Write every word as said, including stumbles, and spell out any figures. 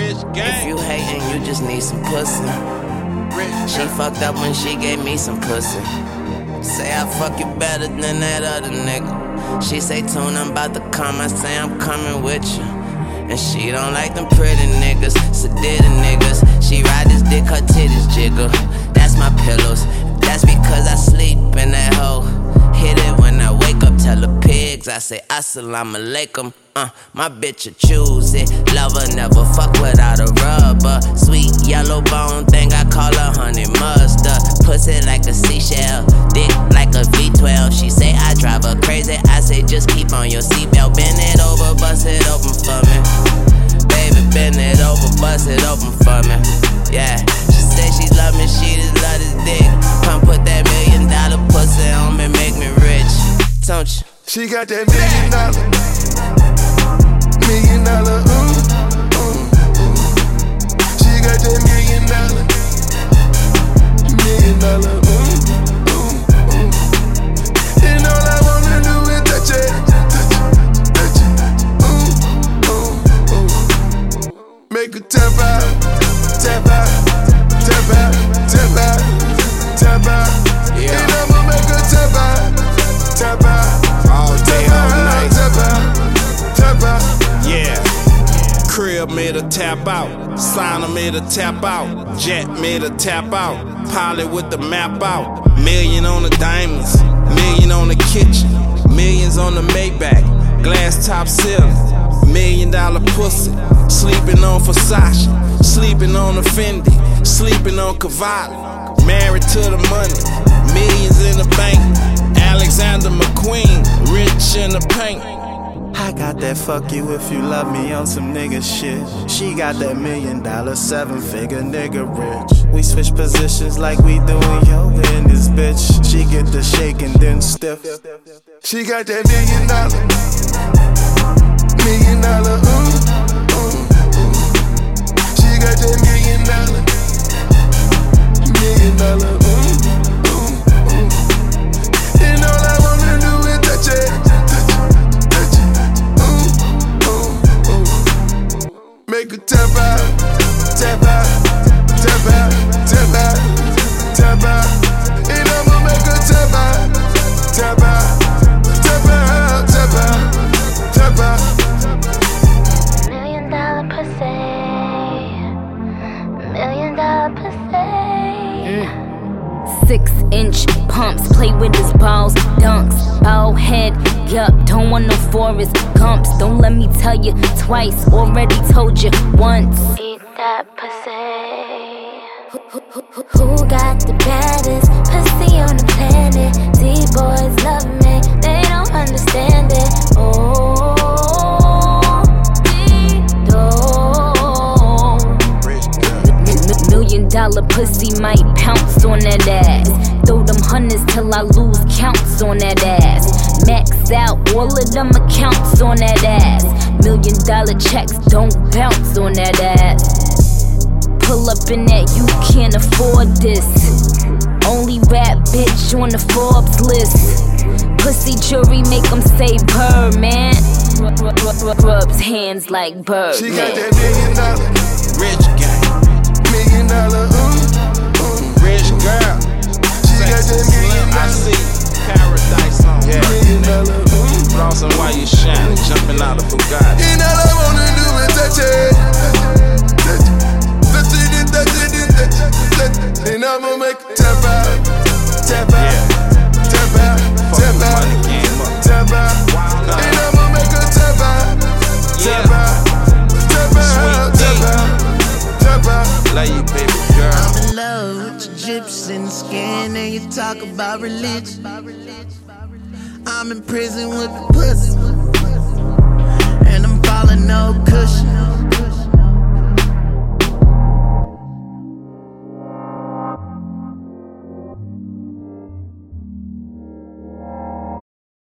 If you hating, you just need some pussy. She fucked up when she gave me some pussy. Say I fuck you better than that other nigga. She say, Tune, I'm about to come. I say, I'm coming with you. And she don't like them pretty niggas, sedated niggas. She ride this dick, her titties jiggle. That's my pillows. That's because I sleep in that hole. Hit it when I wake up, tell the pigs I say assalamu alaikum. Uh, my bitch will choose it. Lover never fuck without a rubber. Sweet yellow bone thing, I call her honey mustard. Pussy like a seashell, dick like a V twelve. She say I drive her crazy, I say just keep on your seatbelt. Bend it over, bust it open for me. Baby, bend it over, bust it open for me. Yeah, she say she love me, she just love this dick. Come put that million dollar pussy on me, make me rich. Don't you? She got that million dollar, million dollar, ooh, ooh, ooh. She got that million dollar, million dollar, ooh, ooh, ooh. And all I wanna do is touch it, touch it, touch it, ooh, ooh, ooh. Make her tap out, tap out, tap out, tap out, tap out. Yeah. And I'ma make her tap out, tap out. All day, all night. Tap out, tap out. Yeah. Crib made a tap out. Signer made a tap out. Jet made a tap out. Pilot with the map out. Million on the diamonds. Million on the kitchen. Millions on the Maybach. Glass top ceiling. Million dollar pussy. Sleeping on Versace. Sleeping on a Fendi. Sleeping on Cavalli. Married to the money. Millions in the bank. Alexander McQueen, rich in the paint. I got that fuck you if you love me on some nigga shit. She got that million dollar, seven figure nigga rich. We switch positions like we doing yoga in this bitch. She get the shake and then stiff. She got that million dollar, million dollar, ooh, ooh, ooh. She got that million dollar, million dollar, ooh, ooh, ooh. And all I wanna do is touch it, touch it, touch it, ooh, ooh, ooh. Make her tap out, tap out, tap out, tap out, tap out. And I'ma make her tap out, tap out, tap out, tap out, tap out. Million dollar pussy, million dollar pussy. Mm. Six inch pumps, play with his balls, dunks, bald head, yup, don't want no Forrest Gumps. Don't let me tell you twice, already told you once. Eat that pussy. Who, who, who, who got the baddest pussy on the planet? These boys love me, they don't understand it. Oh, million dollar pussy might pounce on that ass. Throw them hundreds till I lose counts on that ass. Max out all of them accounts on that ass. Million dollar checks don't bounce on that ass. Pull up in that, you can't afford this. Only rap bitch on the Forbes list. Pussy jury make them say bird, man. Rubs hands like bird, She man. got that million dollar, Rich gang. million dollar, ooh, ooh. Rich girl. She got that million I dollar, see paradise on million yeah. dollar, ooh. Flossing while you shining, jumping out of Bugatti. And all I wanna do is touch it, touch it, touch it, and touch it, and touch it, touch it. And I'ma make it tap out, tap out, Yeah. tap out, tap Fucking out, money game up. tap out. Wild night. And I'ma make her tap out, tap Yeah. out, tap out, Sweet tap D. out, tap out. Love you, baby girl. I'm in love with your drips in the skin and you talk about religion. I'm in prison with the pussy.